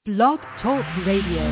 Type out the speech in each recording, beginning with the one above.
Blog Talk Radio.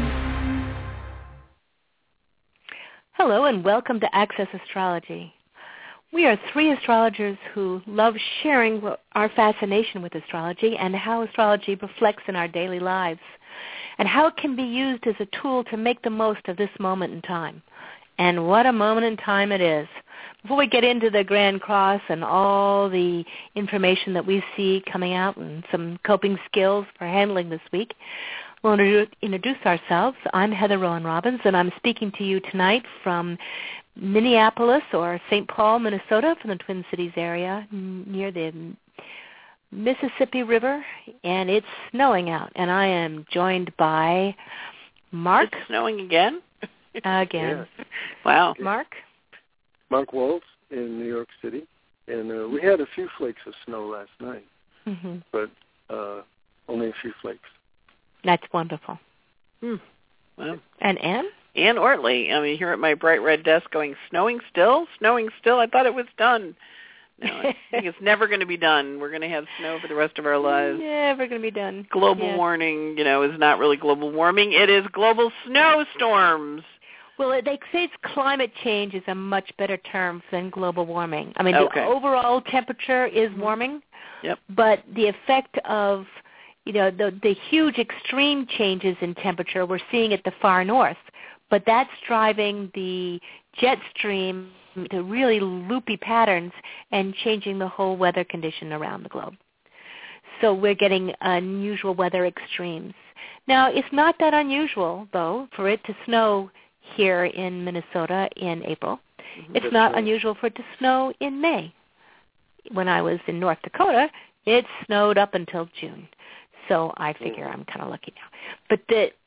Hello and welcome to Access Astrology. We are three astrologers who love sharing our fascination with astrology and how astrology reflects in our daily lives and how it can be used as a tool to make the most of this moment in time. And what a moment in time it is. Before we get into the Grand Cross and all the information that we see coming out and some coping skills for handling this week, we'll introduce ourselves. I'm Heather Rowan Robbins, and I'm speaking to you tonight from Minneapolis or St. Paul, Minnesota, from the Twin Cities area near the Mississippi River, and it's snowing out. And I am joined by Mark. It's snowing again? Again. Yeah. Wow. Mark? Mark Wolf in New York City. And we had a few flakes of snow last night, but only a few flakes. That's wonderful. Wow. And Anne? Anne Ortley. I mean, here at my bright red desk going, snowing still? Snowing still? I thought it was done. No, I think it's never going to be done. We're going to have snow for the rest of our lives. Never going to be done. Global warming, is not really global warming. It is global snowstorms. Well, they say climate change is a much better term than global warming. I mean, the overall temperature is warming, but the effect of, the huge extreme changes in temperature we're seeing at the far north, but that's driving the jet stream to really loopy patterns and changing the whole weather condition around the globe. So we're getting unusual weather extremes. Now, it's not that unusual, though, for it to snow here in Minnesota in April. It's not unusual for it to snow in May. When I was in North Dakota, it snowed up until June. So I figure I'm kind of lucky now. But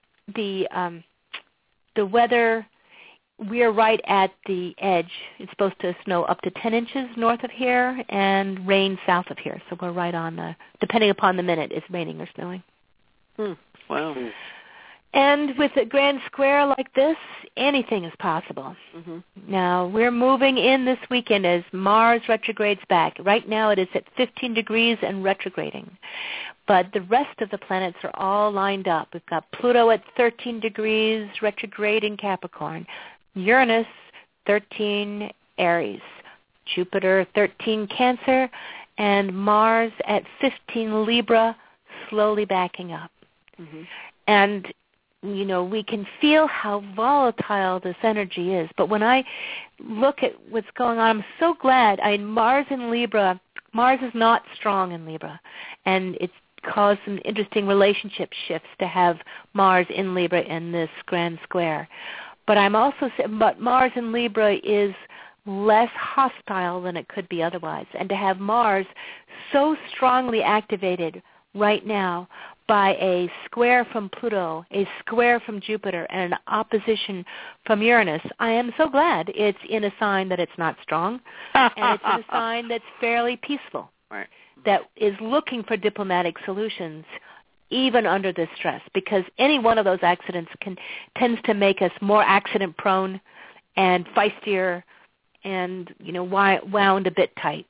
the weather, we're right at the edge. It's supposed to snow up to 10 inches north of here and rain south of here. So we're right on depending upon the minute, it's raining or snowing. Wow. And with a grand square like this, anything is possible. Now, we're moving in this weekend as Mars retrogrades back. Right now it is at 15 degrees and retrograding. But the rest of the planets are all lined up. We've got Pluto at 13 degrees, retrograde in Capricorn. Uranus, 13 Aries. Jupiter, 13 Cancer. And Mars at 15 Libra, slowly backing up. And we can feel how volatile this energy is. But when I look at what's going on, I'm so glad. Mars in Libra, Mars is not strong in Libra. And it's caused some interesting relationship shifts to have Mars in Libra in this grand square. But but Mars in Libra is less hostile than it could be otherwise. And to have Mars so strongly activated right now by a square from Pluto, a square from Jupiter, and an opposition from Uranus, I am so glad it's in a sign that it's not strong, and it's in a sign that's fairly peaceful, that is looking for diplomatic solutions even under this stress, because any one of those accidents tends to make us more accident-prone and feistier and, wound a bit tight.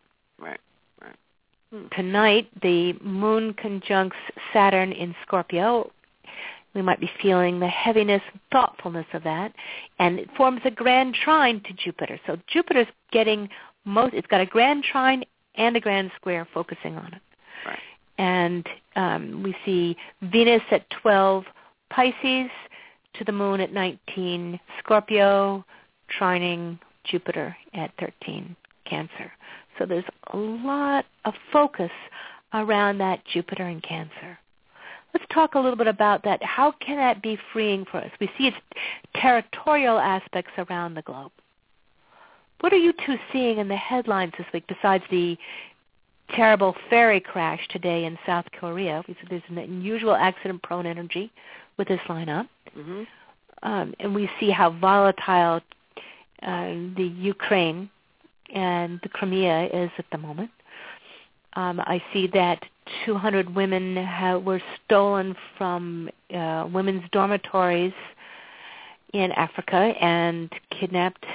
Tonight, the moon conjuncts Saturn in Scorpio. We might be feeling the heaviness and thoughtfulness of that. And it forms a grand trine to Jupiter. So Jupiter's getting it's got a grand trine and a grand square focusing on it. And we see Venus at 12 Pisces to the moon at 19 Scorpio, trining Jupiter at 13 Cancer. So there's a lot of focus around that Jupiter in Cancer. Let's talk a little bit about that. How can that be freeing for us? We see its territorial aspects around the globe. What are you two seeing in the headlines this week besides the terrible ferry crash today in South Korea? There's an unusual accident-prone energy with this lineup. And we see how volatile the Ukraine and the Crimea is at the moment. I see that 200 women were stolen from women's dormitories in Africa and kidnapped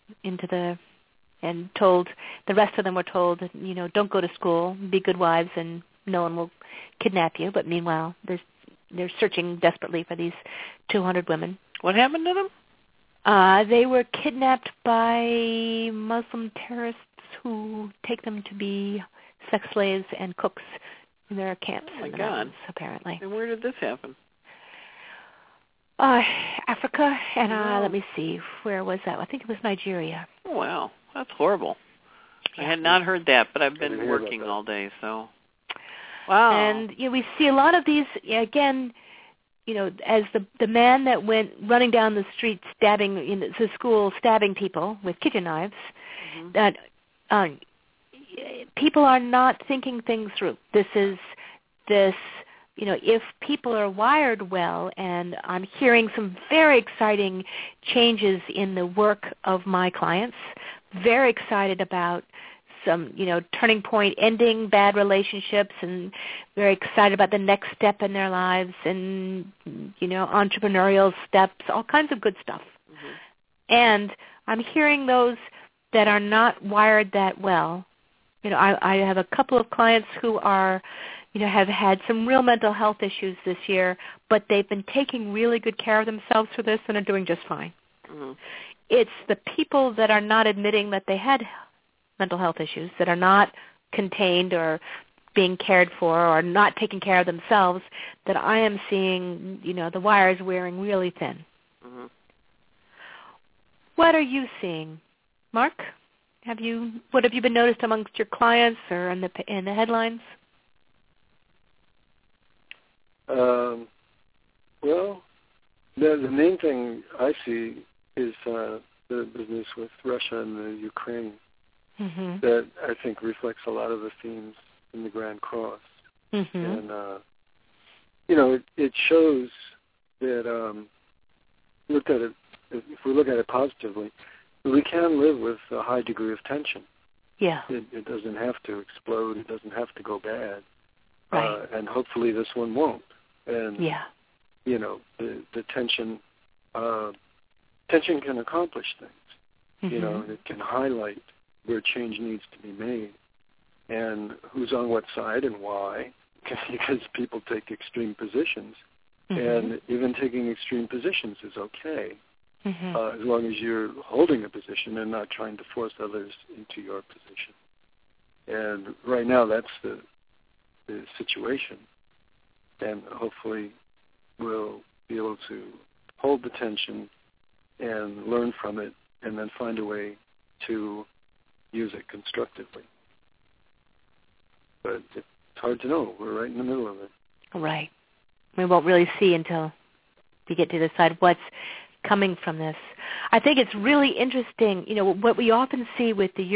and told, the rest of them were told, don't go to school, be good wives, and no one will kidnap you. But meanwhile, there's they're searching desperately for these 200 women. What happened to them? They were kidnapped by Muslim terrorists who take them to be sex slaves and cooks in their camps. Oh my in the God! mountains, apparently. And where did this happen? Africa, and Wow. let me see, where was that? I think it was Nigeria. Oh, wow, that's horrible. Yeah. I had not heard that, but I've been working all day, so. Wow. And we see a lot of these again. As the man that went running down the street stabbing in the school, stabbing people with kitchen knives, that people are not thinking things through. If people are wired well, and I'm hearing some very exciting changes in the work of my clients, very excited about some, turning point, ending bad relationships, and very excited about the next step in their lives, and, entrepreneurial steps, all kinds of good stuff. And I'm hearing those that are not wired that well. I have a couple of clients who are, have had some real mental health issues this year, but they've been taking really good care of themselves for this and are doing just fine. It's the people that are not admitting that they had mental health issues, that are not contained or being cared for or not taking care of themselves, that I am seeing, the wires wearing really thin. What are you seeing, Mark? What have you been noticed amongst your clients or in the headlines? Well, the main thing I see is the business with Russia and the Ukraine. That I think reflects a lot of the themes in the Grand Cross. And, it shows that, if we look at it positively, we can live with a high degree of tension. Yeah. It doesn't have to explode. It doesn't have to go bad. Right. And hopefully this one won't. And, the tension can accomplish things. It can highlight where change needs to be made, and who's on what side and why, because people take extreme positions, and even taking extreme positions is okay, as long as you're holding a position and not trying to force others into your position. And right now that's the situation, and hopefully we'll be able to hold the tension and learn from it, and then find a way to use it constructively. But it's hard to know. We're right in the middle of it. Right. We won't really see until we get to decide what's coming from this. I think it's really interesting, what we often see with the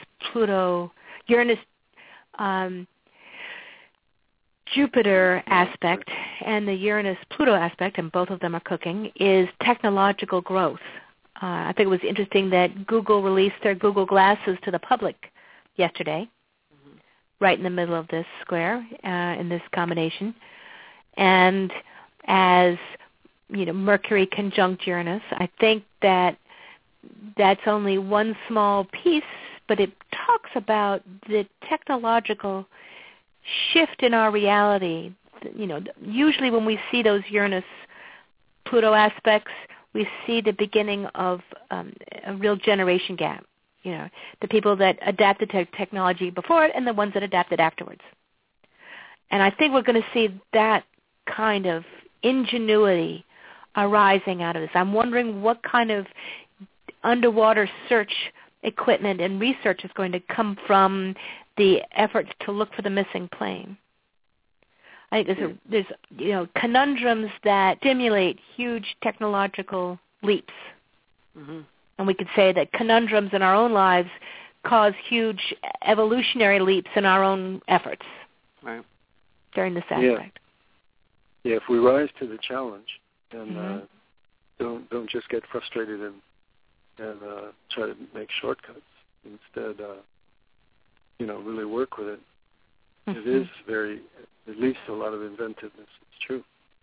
Jupiter aspect and the Uranus-Pluto aspect, and both of them are cooking, is technological growth. I think it was interesting that Google released their Google Glasses to the public yesterday, right in the middle of this square, in this combination. And as, Mercury conjunct Uranus, I think that that's only one small piece, but it talks about the technological shift in our reality. Usually when we see those Uranus-Pluto aspects, we see the beginning of a real generation gap. The people that adapted to technology before it and the ones that adapted afterwards. And I think we're going to see that kind of ingenuity arising out of this. I'm wondering what kind of underwater search equipment and research is going to come from the efforts to look for the missing plane. I think there's conundrums that stimulate huge technological leaps. And we could say that conundrums in our own lives cause huge evolutionary leaps in our own efforts during this aspect. Yeah, if we rise to the challenge and don't just get frustrated and try to make shortcuts. Instead, really work with it. It is it leads to a lot of inventiveness. It's true.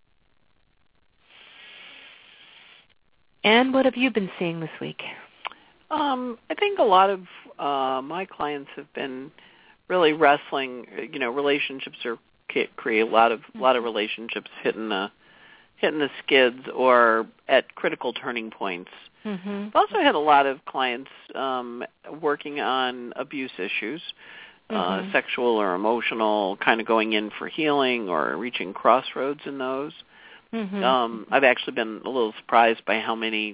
And what have you been seeing this week? I think a lot of my clients have been really wrestling. Relationships are create a lot of relationships hitting the skids or at critical turning points. Mm-hmm. I've also had a lot of clients working on abuse issues, sexual or emotional, kind of going in for healing or reaching crossroads in those. Mm-hmm. I've actually been a little surprised by how many.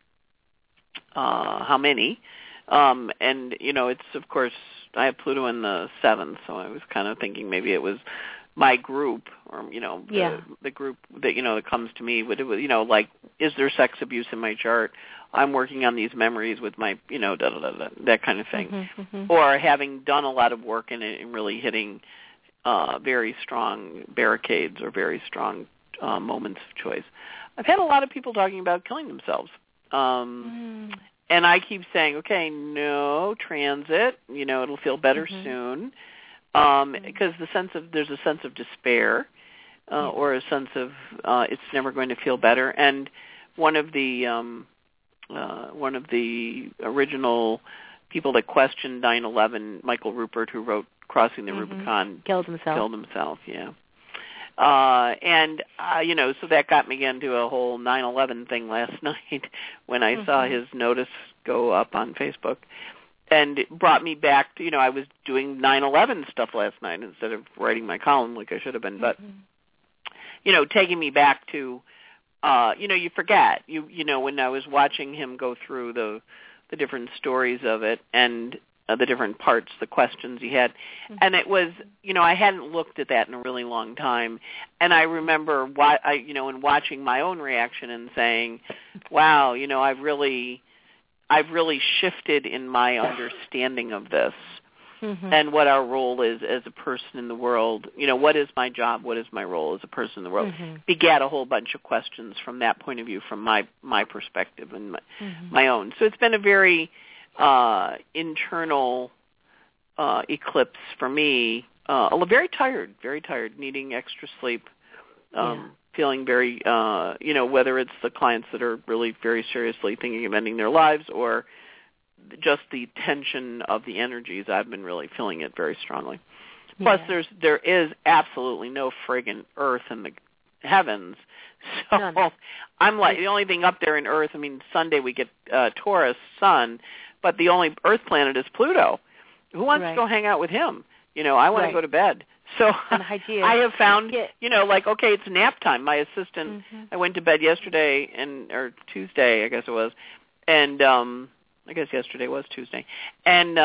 And, it's, of course, I have Pluto in the 7th, so I was kind of thinking maybe it was my group or, the group that, that comes to me with, like, is there sex abuse in my chart? I'm working on these memories with my, that kind of thing. Mm-hmm. Or having done a lot of work in it and really hitting very strong barricades or very strong moments of choice. I've had a lot of people talking about killing themselves. And I keep saying, okay, no, transit, it'll feel better soon. Because there's a sense of despair or a sense of it's never going to feel better. And one of the original people that questioned 9/11, Michael Rupert, who wrote Crossing the Rubicon, killed himself. Yeah. So that got me into a whole 9/11 thing last night when I saw his notice go up on Facebook. And it brought me back to, I was doing 9/11 stuff last night instead of writing my column like I should have been. But, taking me back to, you forget. When I was watching him go through the different stories of it and the different parts, the questions he had. And it was, I hadn't looked at that in a really long time. And I remember, in watching my own reaction and saying, wow, I've really shifted in my understanding of this and what our role is as a person in the world. What is my job? What is my role as a person in the world? Begat a whole bunch of questions from that point of view, from my perspective and my own. So it's been a very internal eclipse for me. Very tired, needing extra sleep, feeling very, whether it's the clients that are really very seriously thinking of ending their lives or just the tension of the energies. I've been really feeling it very strongly. Plus, there is absolutely no friggin' earth in the heavens. So I'm like, the only thing up there in Earth, Sunday we get Taurus, Sun, but the only Earth planet is Pluto. Who wants to go hang out with him? I want to go to bed. So I have found, okay, it's nap time. My assistant, I went to bed yesterday or Tuesday, I guess it was, and I guess yesterday was Tuesday. And,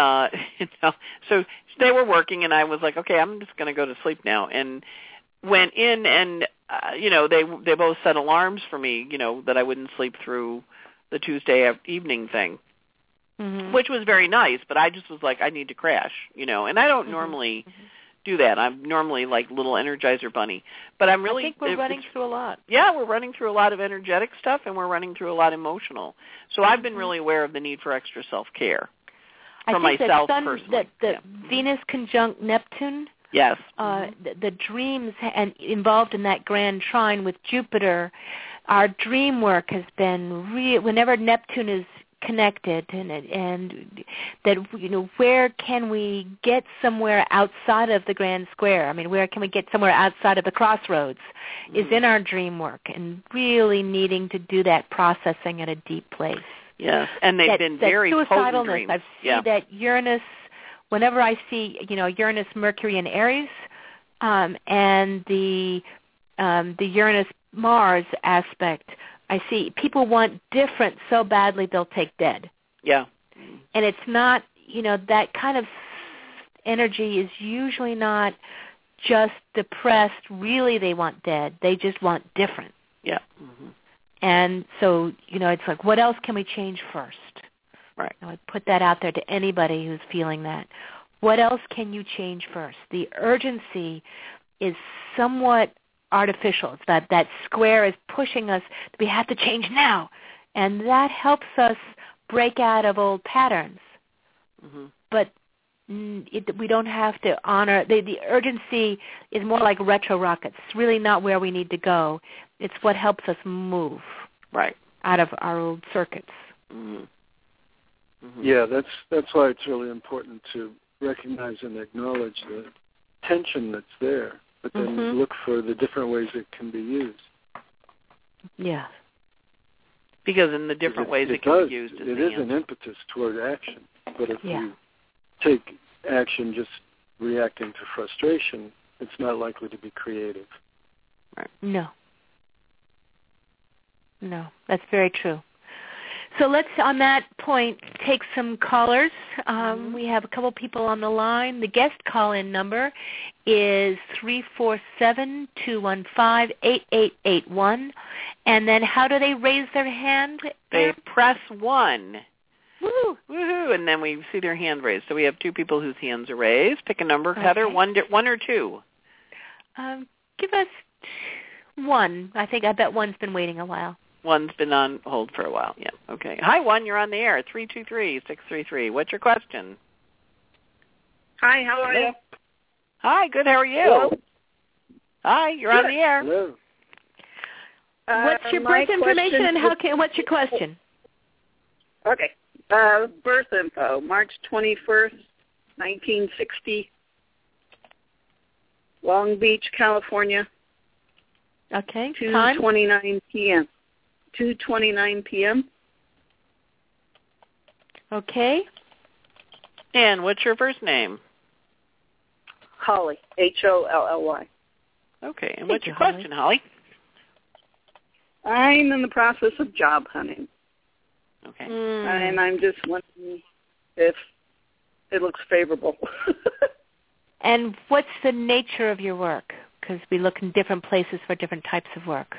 so they were working, and I was like, okay, I'm just going to go to sleep now. And went in, and, they both set alarms for me, that I wouldn't sleep through the Tuesday evening thing, which was very nice. But I just was like, I need to crash, and I don't normally do that. I'm normally like little Energizer bunny. But I think we're running through a lot. Yeah, we're running through a lot of energetic stuff, and we're running through a lot emotional. So I've been really aware of the need for extra self-care for myself personally. The Venus conjunct Neptune. Yes. The dreams and involved in that grand trine with Jupiter, our dream work has been whenever Neptune is connected, and that where can we get somewhere outside of the grand square? Where can we get somewhere outside of the crossroads? Is in our dream work, and really needing to do that processing at a deep place. Yes, and they've been very potent dreams. I see that Uranus. Whenever I see Uranus, Mercury, and Aries, and the Uranus Mars aspect, I see people want different so badly they'll take dead. Yeah. And it's not, that kind of energy is usually not just depressed. Really, they want dead. They just want different. Yeah. And so, it's like, what else can we change first? Right. I would put that out there to anybody who's feeling that. What else can you change first? The urgency is somewhat artificial. It's that square is pushing us. We have to change now. And that helps us break out of old patterns. But we don't have to honor. The urgency is more like retro rockets. It's really not where we need to go. It's what helps us move out of our old circuits. Yeah, that's why it's really important to recognize and acknowledge the tension that's there. but then look for the different ways it can be used. Yeah. Because in the different ways it can be used. It is an impetus toward action. But if you take action just reacting to frustration, it's not likely to be creative. Right. No, that's very true. So let's, on that point, take some callers. We have a couple people on the line. The guest call-in number is 347-215-8881. And then how do they raise their hand? They press 1. Woo! Woohoo! And then we see their hand raised. So we have 2 people whose hands are raised. Pick a number, Heather, 1 or 2. Give us 1. I bet 1's been waiting a while. 1's been on hold for a while. Yeah. Okay. Hi, 1. You're on the air. 323-633. What's your question? Hi. How are you? Hi. Good. How are you? Hello? Hi. You're on the air. Hello. What's your birth information and what's your question? Okay. Birth info, March 21st, 1960, Long Beach, California. Okay. 2:29 p.m. 2:29 p.m. Okay. And what's your first name? Holly, Holly. Okay. And what's your question, Holly? I'm in the process of job hunting. Okay. And I'm just wondering if it looks favorable. And what's the nature of your work? Because we look in different places for different types of work.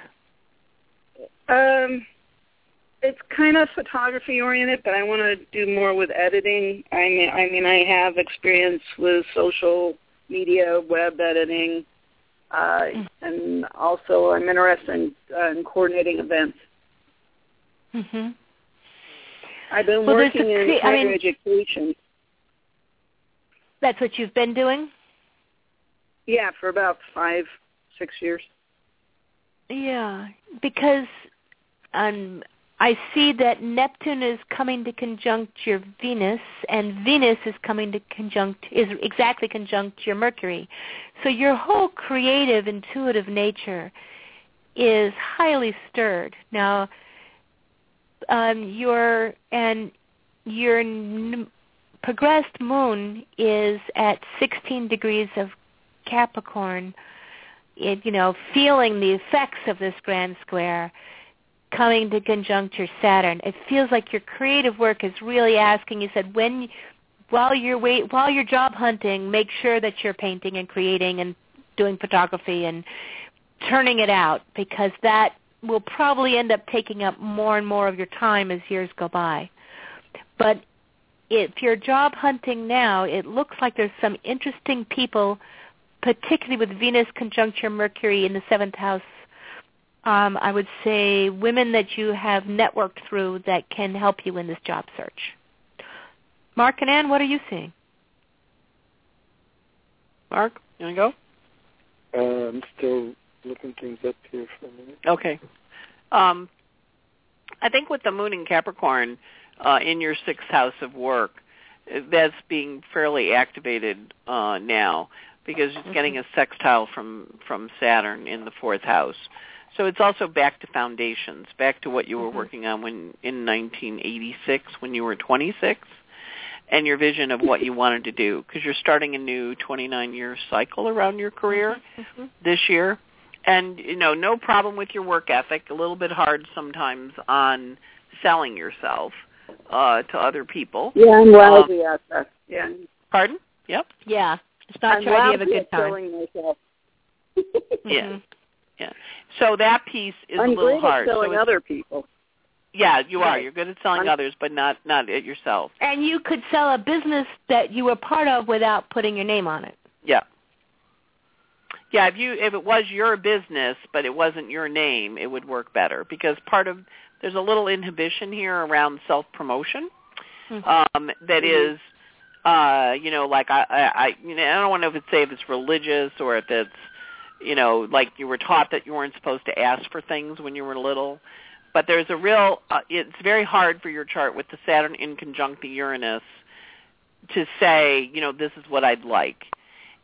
It's kind of photography oriented, but I want to do more with editing. I mean, I have experience with social media, web editing, and also I'm interested in coordinating events. Mm-hmm. I've been working in higher education. That's what you've been doing? Yeah, for about 5-6 years. Yeah, because I see that Neptune is coming to conjunct your Venus, and Venus is exactly conjunct your Mercury. So your whole creative, intuitive nature is highly stirred. Now, your progressed moon is at 16 degrees of Capricorn, feeling the effects of this grand square coming to conjunct your Saturn. It feels like your creative work is really asking, you said, while you're job hunting, make sure that you're painting and creating and doing photography and turning it out, because that will probably end up taking up more and more of your time as years go by. But if you're job hunting now, it looks like there's some interesting people, particularly with Venus conjunct your Mercury in the 7th house. I would say women that you have networked through that can help you in this job search. Mark and Ann, what are you seeing? Mark, you want to go? I'm still looking things up here for a minute. Okay. I think with the moon in Capricorn in your 6th house of work, that's being fairly activated now, because it's getting a sextile from Saturn in the 4th house. So it's also back to foundations, back to what you were working on in 1986 when you were 26, and your vision of what you wanted to do, because you're starting a new 29-year cycle around your career this year. And, no problem with your work ethic, a little bit hard sometimes on selling yourself to other people. Yeah, I'm lousy at that. Yeah. Pardon? Yep. Yeah. It's not your idea of a good time. Selling myself. Yeah. Yeah. So that piece is a little hard. I'm great at selling other people. Yeah, you are. You're good at selling others, but not at yourself. And you could sell a business that you were part of without putting your name on it. Yeah. Yeah, if it was your business but it wasn't your name, it would work better, because there's a little inhibition here around self-promotion that is like I don't want to say if it's religious or if it's like you were taught that you weren't supposed to ask for things when you were little. But there's a real, it's very hard for your chart with the Saturn in conjunct the Uranus to say, this is what I'd like.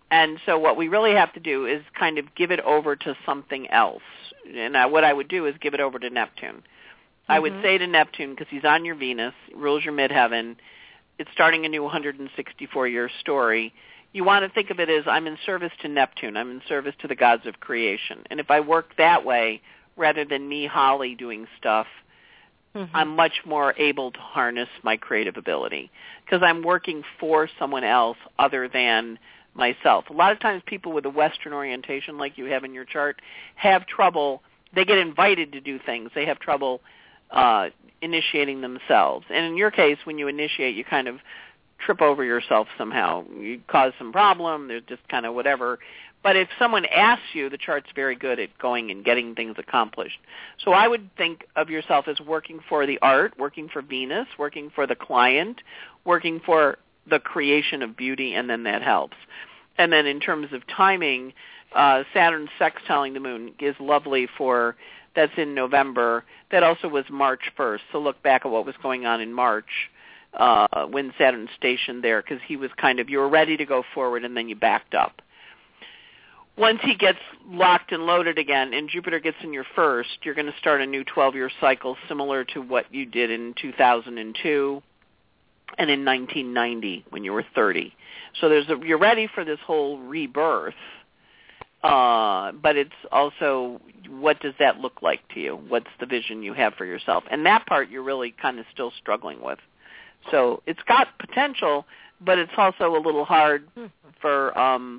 And so what we really have to do is kind of give it over to something else. And what I would do is give it over to Neptune. I would say to Neptune, because he's on your Venus, rules your midheaven, it's starting a new 164-year story. You want to think of it as I'm in service to Neptune. I'm in service to the gods of creation. And if I work that way, rather than me, Holly, doing stuff, I'm much more able to harness my creative ability because I'm working for someone else other than myself. A lot of times people with a Western orientation like you have in your chart have trouble. They get invited to do things. They have trouble initiating themselves. And in your case, when you initiate, you kind of trip over yourself somehow. You cause some problem. There's just kind of whatever. But if someone asks you, the chart's very good at going and getting things accomplished. So I would think of yourself as working for the art, working for Venus, working for the client, working for the creation of beauty, and then that helps. And then in terms of timing, Saturn sextiling the moon is lovely for, that's in November. That also was March 1st. So look back at what was going on in March when Saturn stationed there, because he was kind of, you were ready to go forward and then you backed up. Once he gets locked and loaded again and Jupiter gets in your first, you're going to start a new 12-year cycle similar to what you did in 2002 and in 1990 when you were 30. So you're ready for this whole rebirth, but it's also, what does that look like to you? What's the vision you have for yourself? And that part you're really kind of still struggling with. So it's got potential, but it's also a little hard for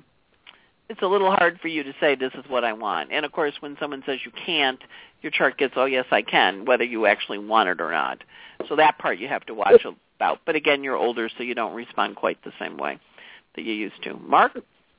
you to say this is what I want. And, of course, when someone says you can't, your chart gets, oh, yes, I can, whether you actually want it or not. So that part you have to watch about. But, again, you're older, so you don't respond quite the same way that you used to. Mark?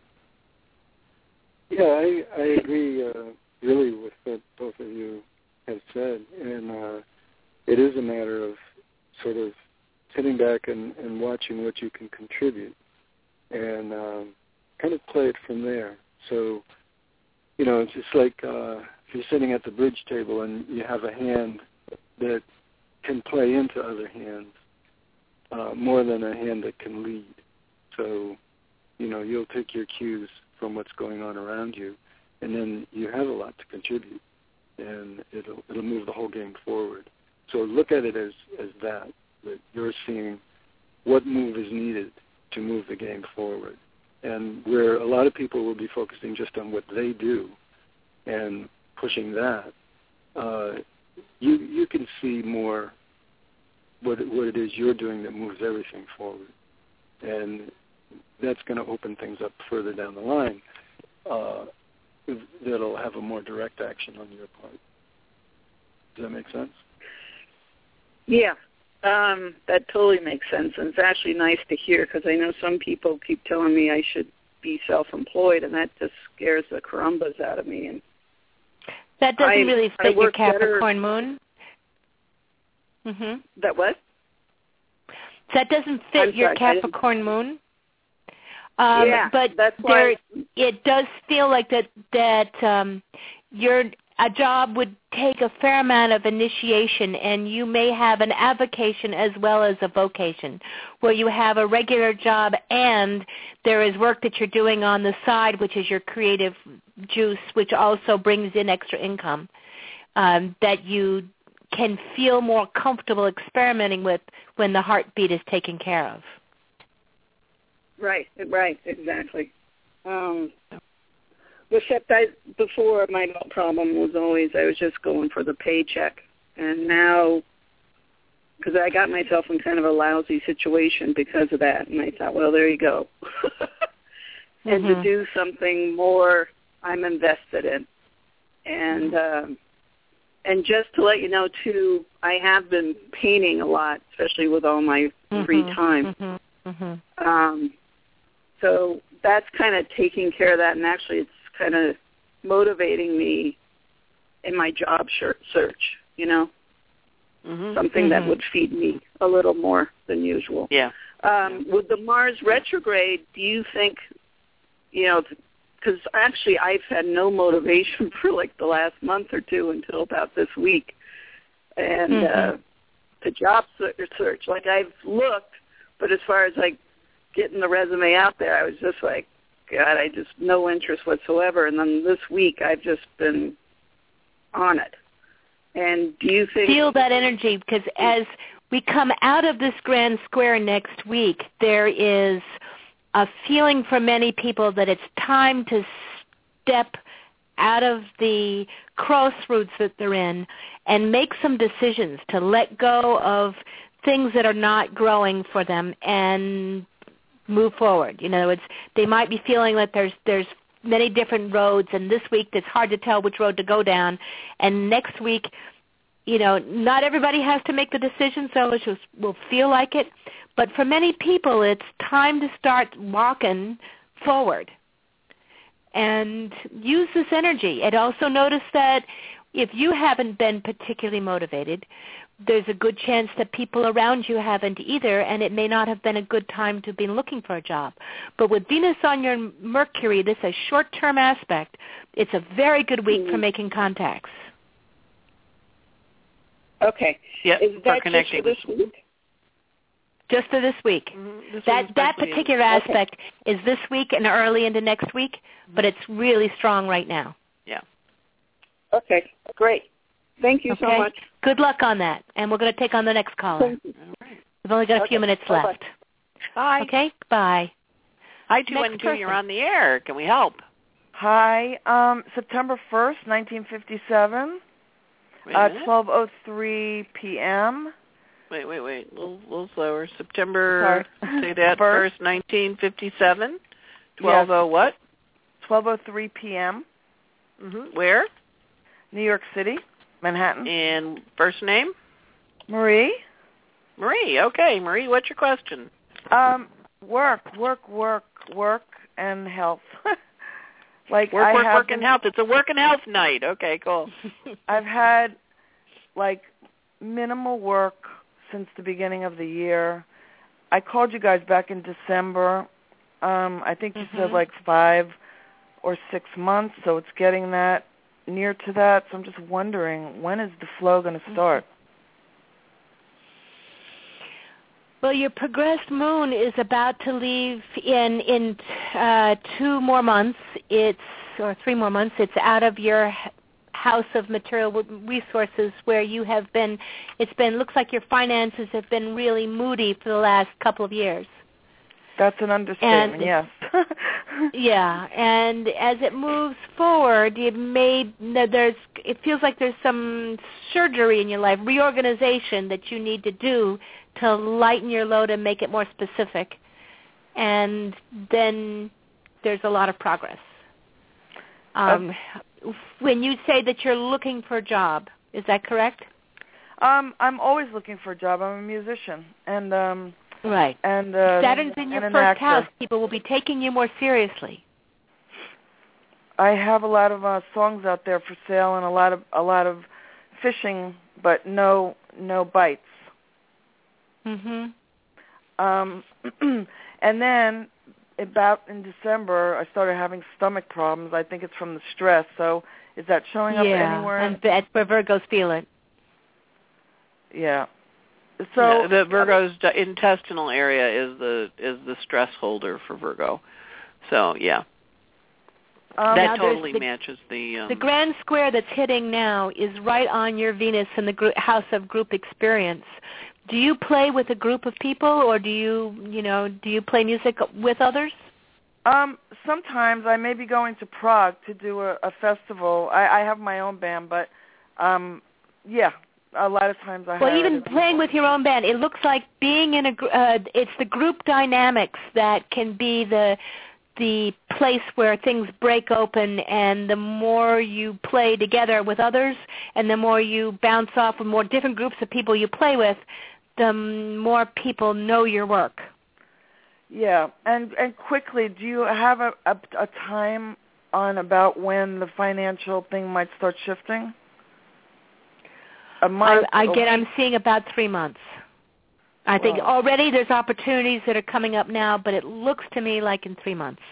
Yeah, I agree really with what both of you have said. And it is a matter of sort of sitting back and watching what you can contribute and kind of play it from there. So, it's just like if you're sitting at the bridge table and you have a hand that can play into other hands more than a hand that can lead. So, you'll take your cues from what's going on around you, and then you have a lot to contribute, and it'll move the whole game forward. So look at it as that you're seeing what move is needed to move the game forward. And where a lot of people will be focusing just on what they do and pushing that, you can see more what it is you're doing that moves everything forward. And that's going to open things up further down the line that'll have a more direct action on your part. Does that make sense? Yeah. That totally makes sense, and it's actually nice to hear because I know some people keep telling me I should be self-employed, and that just scares the carumbas out of me. And that doesn't really fit your Capricorn moon? That what? That doesn't fit your Capricorn moon? Yeah, but that's why it does feel like that a job would take a fair amount of initiation, and you may have an avocation as well as a vocation, where you have a regular job and there is work that you're doing on the side, which is your creative juice, which also brings in extra income that you can feel more comfortable experimenting with when the heartbeat is taken care of. Right, exactly. Except before my problem was always I was just going for the paycheck. And now, because I got myself in kind of a lousy situation because of that, and I thought, well, there you go. And to do something more I'm invested in. And just to let you know, too, I have been painting a lot, especially with all my free time. So that's kind of taking care of that, and actually it's kind of motivating me in my job search, something that would feed me a little more than usual. Yeah. With the Mars retrograde, do you think, because actually I've had no motivation for like the last month or two until about this week, and the job search, like I've looked, but as far as like getting the resume out there, I was just like God, I just no interest whatsoever. And then this week, I've just been on it. And do you think... Feel that energy, because as we come out of this grand square next week, there is a feeling for many people that it's time to step out of the crossroads that they're in and make some decisions to let go of things that are not growing for them and move forward. You know, they might be feeling like there's many different roads, and this week it's hard to tell which road to go down. And next week, you know, not everybody has to make the decision, so it will feel like it. But for many people, it's time to start walking forward and use this energy. And also notice that if you haven't been particularly motivated, there's a good chance that people around you haven't either, and it may not have been a good time to be looking for a job. But with Venus on your Mercury, this is a short-term aspect. It's a very good week for making contacts. Okay. Yeah, is that connecting just for this week? Just for this week. Mm-hmm. That particular aspect is this week and early into next week, but it's really strong right now. Yeah. Okay, great. Thank you so much. Good luck on that. And we're going to take on the next caller. All right. We've only got a few minutes left. Bye. Okay, bye. Hi, 212, you're on the air. Can we help? Hi, September 1st, 1957, 12:03 p.m. Wait. A little slower. September, say that, 1st, 1957. 12:00 what? 12:03 p.m. Mm-hmm. Where? New York City, Manhattan. And first name? Marie. Marie, okay. Marie, what's your question? Work, and health. Work, and health. It's a work and health night. Okay, cool. I've had, minimal work since the beginning of the year. I called you guys back in December. I think you said 5 or 6 months, so it's getting that near to that. So I'm just wondering, when is the flow going to start? Well, your progressed moon is about to leave in 2 more months. Or 3 more months. It's out of your house of material resources where you have been. Looks like your finances have been really moody for the last couple of years. That's an understatement, yes. Yeah, and as it moves forward, it feels like there's some surgery in your life, reorganization that you need to do to lighten your load and make it more specific. And then there's a lot of progress. When you say that you're looking for a job, is that correct? I'm always looking for a job. I'm a musician, and right. And Saturn's in your first house. People will be taking you more seriously. I have a lot of songs out there for sale, and a lot of fishing, but no bites. Mhm. And then about in December, I started having stomach problems. I think it's from the stress. So is that showing up anywhere? Yeah, and that's where Virgos feel it. Yeah. So the Virgo's intestinal area is the stress holder for Virgo. So yeah, that totally matches the. The grand square that's hitting now is right on your Venus in the house of group experience. Do you play with a group of people, or do you play music with others? Sometimes I may be going to Prague to do a festival. I have my own band, but yeah, a lot of times I have. Well, even playing with your own band, it looks like being in it's the group dynamics that can be the place where things break open, and the more you play together with others and the more you bounce off of more different groups of people you play with, the more people know your work. Yeah, and quickly, do you have a time on about when the financial thing might start shifting? A month? I'm seeing about 3 months. I think already there's opportunities that are coming up now, but it looks to me like in 3 months.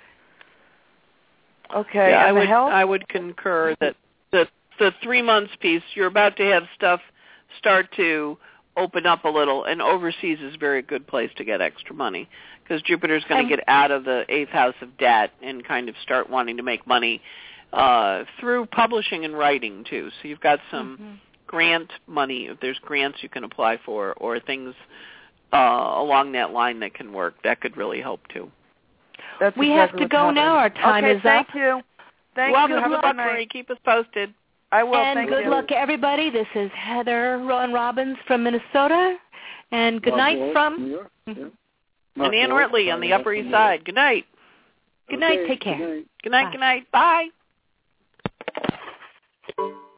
Okay. Yeah, I would concur that the 3 months piece, you're about to have stuff start to open up a little, and overseas is a very good place to get extra money because Jupiter's going to get out of the 8th house of debt and kind of start wanting to make money through publishing and writing too. So you've got some grant money. If there's grants you can apply for or things along that line that can work, that could really help too. We have to go now. Our time is up. Thank you. Thank you. Good luck, Marie. Keep us posted. I will. And thank good you. luck, everybody. This is Heather Rowan Robbins from Minnesota. And good night from New York. And Ann Ortley on the Upper East Side. Good night. Good night. Take care. Good night. Good night. Bye. Good night. Bye.